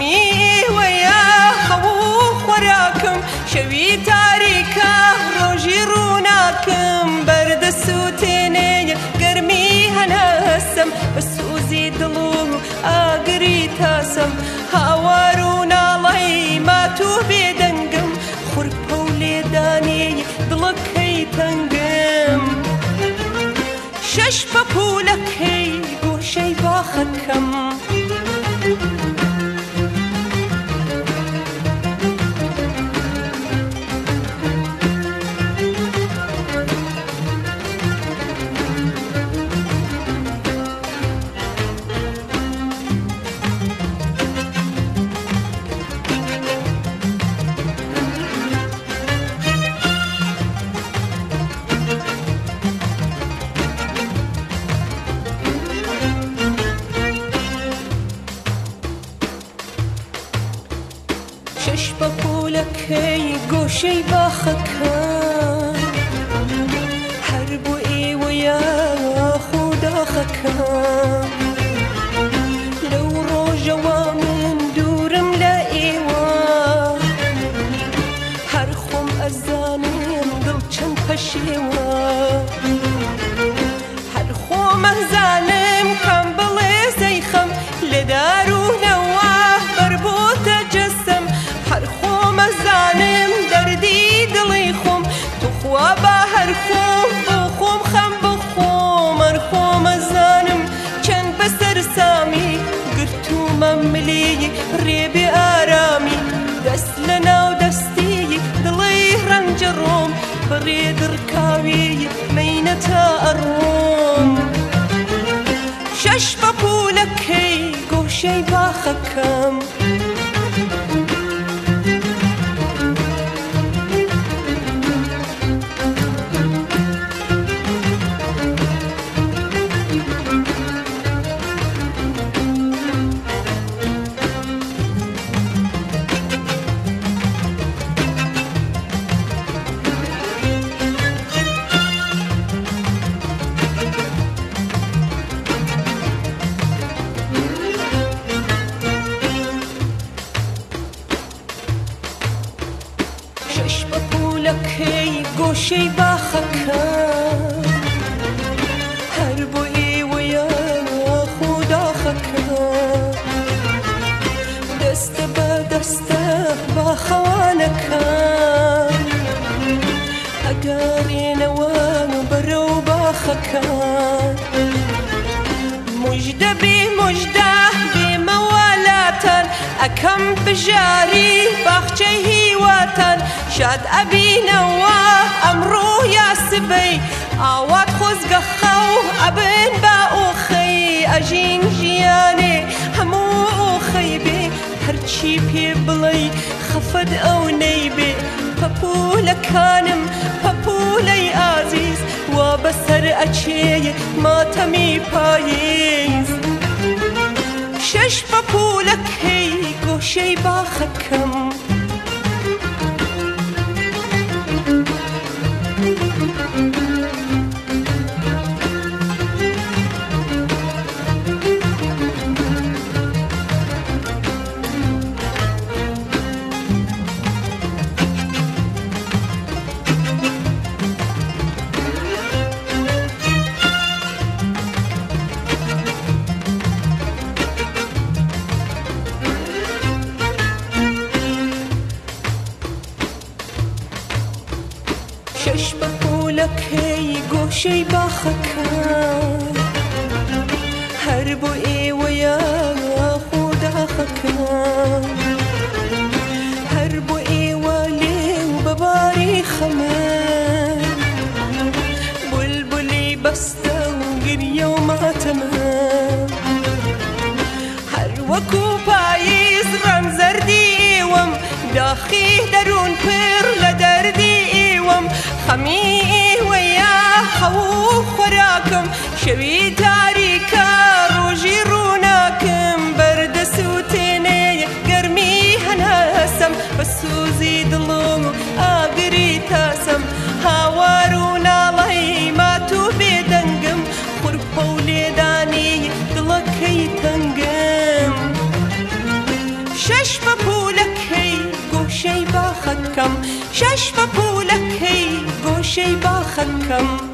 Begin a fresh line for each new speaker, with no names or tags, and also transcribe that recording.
خەمی وەیە هەوو خۆراکم شەوی تاریکە ڕۆژی ڕووناکم بەردە سووتێنێ گەرمی هەناسم بە سوزی دڵ و ئاگری تاسم هاوار و ناڵی مات و بێدەنگم خوڕپە و لێدانێ دڵەکەی تەنگم شەش پەپوولەکەی گۆشەی باخەکەم شەش پەپوولەکەی گۆشەی باخەکەم هەر بۆ ئێوەیە خوداخەکەم لەو ڕۆژەوە من دوورم لە ئێوە هەر خۆم ئەزانم دڵ چەند پەشێوە هەر خۆم ئەزانم کەم بڵێ زەیخەم لە دارونەوە بەربۆتە جەسم هەر خۆم ئەزانم دەردی دڵی خۆم توخوا بە هەر خۆم بۆ خۆم خەم بخۆم هەر خۆم ئەزانم چەند بەسەر سامی گرتومە ملی ڕێبێ ئارامی دەست لە ناو دەستی دڵی ڕەنجە ڕۆم بەڕێ دڕکاوی مەینەتە ئەڕۆم شەش پەپوولەکەی گۆشەی باخەکەم شەش پەپوولەکەی گۆشەی باخەکەم هەر بۆ ئێوەیە خوداخەکەم دەستە بە دەستە باخەوانەکەم ئەگەڕێنەوە بەرەو باخەکەم موژدە بێ موژدە بێمەوەلاتان ئەکەم بژاری باخچەی هیواتان شاد ئەبینەوە ئەمڕۆ یا سبەی ئاوات خۆزگە خەو ئەبن بە ئۆخەی ئەژین ژیانێ هەموو ئۆخەی بێ هەرچی پێ بڵێ خەفەت ئەو نەیبێ پەپوولەکانم پەپوولەی ئازیز وا بەسەر ئەچێ ماتەمی پاییز شەش پەپوولەکەی گۆشەی باخەکەم شەش پەپوولەکەی گۆشەی باخەکەم هەر بۆ ئێوەیە خوداخەکەم هەر بۆ ئێوە لێو بەباری خەمەم بولبولی بەستە و گریە و ماتەمەم هەر وەکو پاییز ڕەمزەردی ئێوەم داخی دەروون پڕ لە دەردی ئێوەم خەمی ئێوەیە هەوو خۆراکم شەوی تاریکە ڕۆژی ڕووناکم بەردە سووتێنێ گەرمی هەناسم بە سوزی دڵ و ئاگری تاسم هاوار و ناڵی مات و بێدەنگم خوڕپە و لێدانی دڵەکەی تەنگم شەش شەش بە پوولەکەی گۆشەی باخەکەم